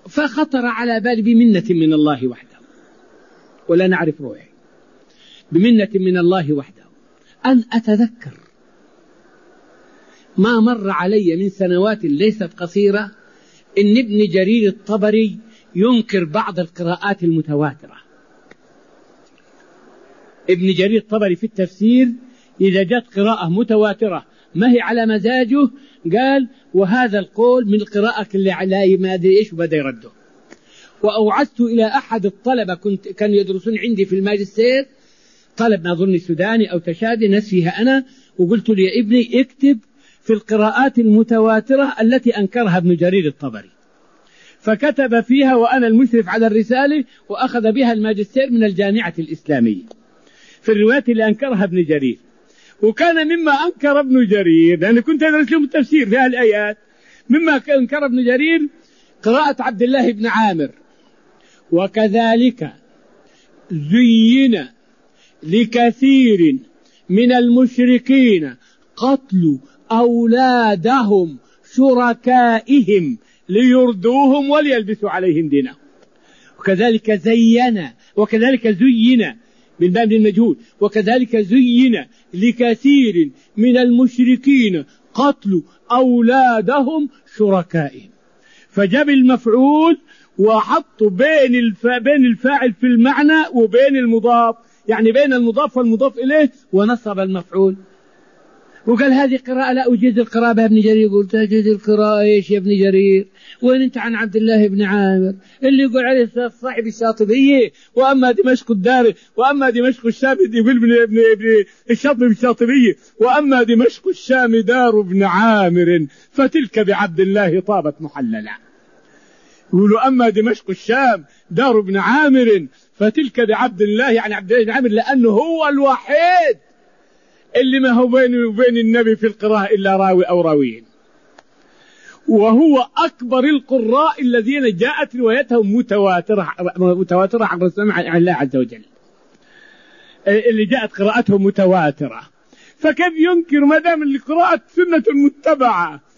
فخطر على بالي بمنة من الله وحده، ولا نعرف روحي، بمنة من الله وحده أن أتذكر ما مر علي من سنوات ليست قصيرة إن ابن جرير الطبري ينكر بعض القراءات المتواترة. ابن جرير الطبري في التفسير إذا جاءت قراءة متواترة ما هي على مزاجه قال وهذا القول من القراءة اللي على ما أدري إيش وبدأ يرده. وأوعزت إلى أحد الطلبة كانوا يدرسون عندي في الماجستير، طلب ما أظن سوداني أو تشادي نسيها أنا، وقلت له يا ابني اكتب في القراءات المتواترة التي أنكرها ابن جرير الطبري، فكتب فيها وأنا المشرف على الرسالة، وأخذ بها الماجستير من الجامعة الإسلامية في الروايات اللي أنكرها ابن جرير. وكان مما أنكر ابن جرير لأن كنت أدرس لهم التفسير في الآيات، مما أنكر ابن جرير قراءة عبد الله بن عامر وكذلك زين لكثير من المشركين قتل أولادهم شركائهم ليردوهم وليلبسوا عليهم دينهم. وكذلك زين بالباب المجهول وكذلك زين لكثير من المشركين قتل أولادهم شركائهم، فجاب المفعول وحط بين الفاعل في المعنى وبين المضاف، يعني بين المضاف والمضاف إليه، ونصب المفعول. وقال هذه قراءة لا أجيز القراءة بها ابن جرير. قلت أجيز القراءة إيش يا ابن جرير؟ وين أنت عن عبد الله بن عامر اللي يقول عليه صاحب الشاطبية، وأما دمشق الدار وأما دمشق الشام يقول ابن الشاطبي الشاطبية، وأما دمشق الشام دار ابن عامر فتلك بعبد الله طابت محللا. يقولوا أما دمشق الشام دار ابن عامر فتلك بعبد الله، يعني عبد الله بن عامر لأنه هو الوحيد اللي ما هو بينه وبين النبي في القراءة إلا راوي أو راويين، وهو أكبر القراء الذين جاءت روايتهم متواترة عن الله عز وجل، اللي جاءت قراءتهم متواترة. فكيف ينكر ما دام القراءة سنة متبعة